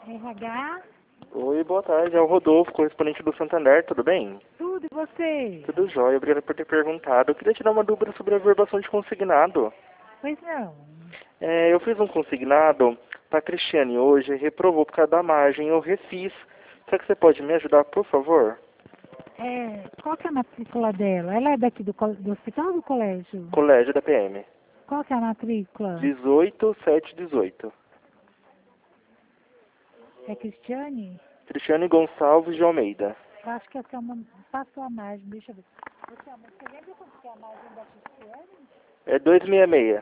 RH? Oi, boa tarde. É o Rodolfo, correspondente do Santander, tudo bem? Tudo, e você? Tudo jóia, obrigado por ter perguntado. Eu queria tirar uma dúvida sobre a verbação de consignado. Pois não. Eu fiz um consignado para a Cristiane hoje, reprovou por causa da margem, eu refiz. Será que você pode me ajudar, por favor? Qual que é a matrícula dela? Ela é daqui do hospital ou do colégio? Colégio da PM. Qual que é a matrícula? 18718. É Cristiane? Cristiane Gonçalves de Almeida. Eu acho que essa é uma... Passou a margem, deixa eu ver. Você lembra quanto que é a margem da Cristiane? É 266.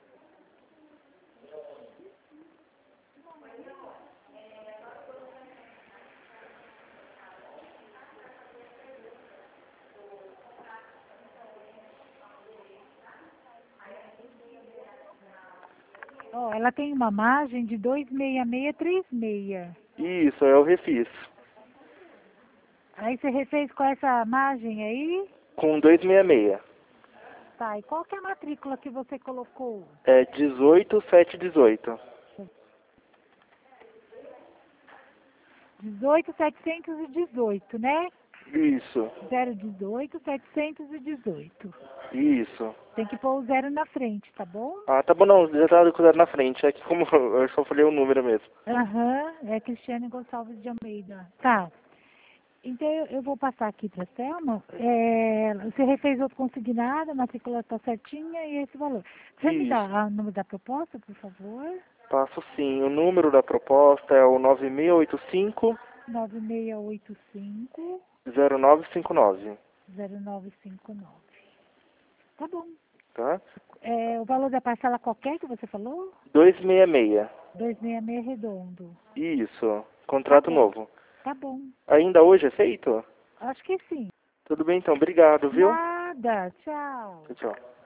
Ó, ela tem uma margem de 26636. Isso, eu refiz. Aí você refez com essa margem aí? Com 266. Tá, e qual que é a matrícula que você colocou? É 18718. 18718, né? Isso, 018-718. isso. Tem que pôr o zero na frente, tá bom? Ah, tá bom, não, já tá com o zero na frente. É que como eu só falei o número mesmo. Aham, é Cristiane Gonçalves de Almeida. Tá. Então eu vou passar aqui para a Selma. Você refez outro consignado, a matrícula está certinha e esse valor. Você me dá Isso. o número da proposta, por favor? Passo sim. O número da proposta é o 9685 9685 0959, 0959. Tá bom. tá? O valor da parcela qualquer que você falou? 266. 266 redondo. Isso. Tá Contrato bom. novo. Tá bom. Ainda hoje é feito? Acho que sim. Tudo bem então, obrigado, viu? Nada. Tchau. Tchau, tchau.